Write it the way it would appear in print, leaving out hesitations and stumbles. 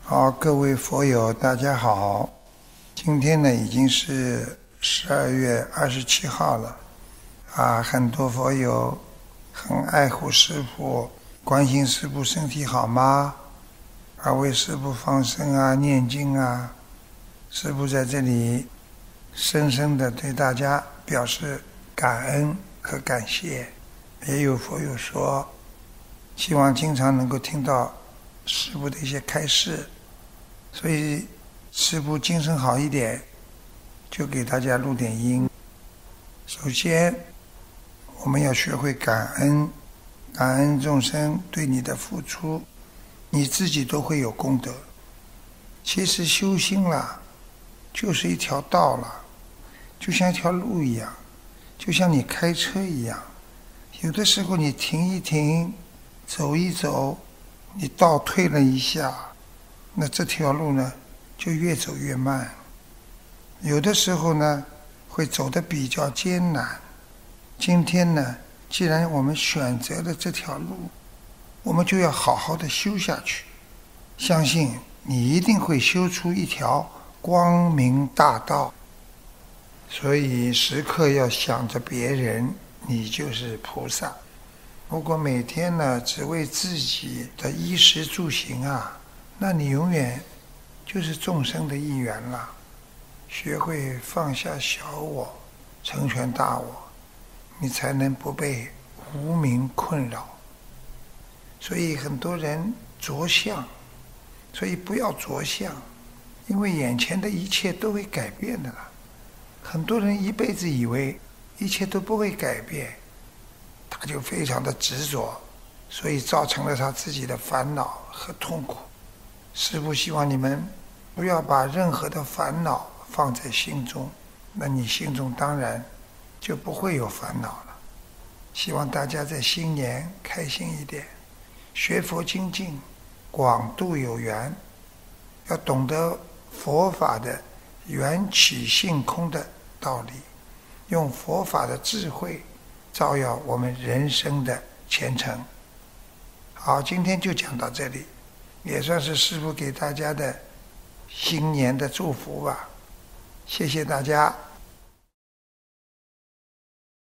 好，各位佛友，大家好。今天呢，已经是12月27号了。很多佛友很爱护师父，关心师父身体好吗？为师父放生念经师父在这里深深的对大家表示感恩和感谢。也有佛友说，希望经常能够听到师父的一些开示。所以师父精神好一点，就给大家录点音。首先我们要学会感恩，感恩众生对你的付出，你自己都会有功德。其实修心了就是一条道了，就像一条路一样，就像你开车一样，有的时候你停一停，走一走，你倒退了一下，那这条路呢就越走越慢。有的时候呢会走得比较艰难。今天呢，既然我们选择了这条路，我们就要好好的修下去。相信你一定会修出一条光明大道。所以时刻要想着别人，你就是菩萨。如果每天呢只为自己的衣食住行那你永远就是众生的一员了。学会放下小我，成全大我，你才能不被无明困扰。所以很多人着相，所以不要着相，因为眼前的一切都会改变的了。很多人一辈子以为一切都不会改变，他就非常的执着，所以造成了他自己的烦恼和痛苦。师父希望你们不要把任何的烦恼放在心中，那你心中当然就不会有烦恼了。希望大家在新年开心一点，学佛精进，广度有缘，要懂得佛法的缘起性空的道理，用佛法的智慧照耀我们人生的前程。好，今天就讲到这里，也算是师父给大家的新年的祝福吧。谢谢大家。